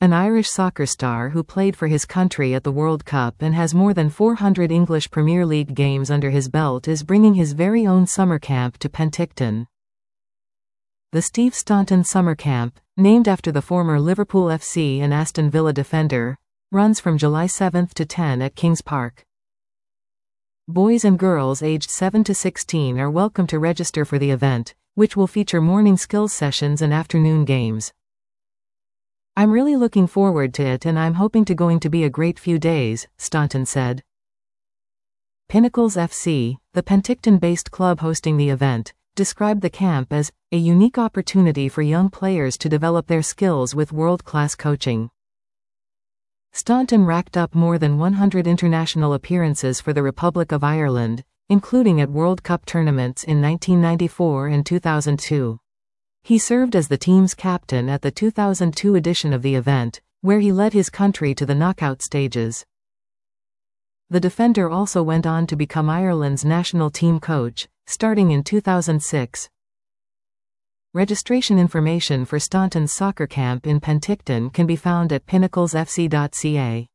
an Irish soccer star who played for his country at the World Cup and has more than 400 English Premier League games under his belt, is bringing his very own summer camp to Penticton. The Steve Staunton Summer Camp, named after the former Liverpool FC and Aston Villa defender, runs from July 7 to 10 at Kings Park. Boys and girls aged 7 to 16 are welcome to register for the event, which will feature morning skills sessions and afternoon games. "I'm really looking forward to it and I'm hoping to be a great few days," Staunton said. Pinnacles FC, the Penticton-based club hosting the event, described the camp as a unique opportunity for young players to develop their skills with world-class coaching. Staunton racked up more than 100 international appearances for the Republic of Ireland, including at World Cup tournaments in 1994 and 2002. He served as the team's captain at the 2002 edition of the event, where he led his country to the knockout stages. The defender also went on to become Ireland's national team coach, starting in 2006. Registration information for Staunton's soccer camp in Penticton can be found at pinnaclesfc.ca.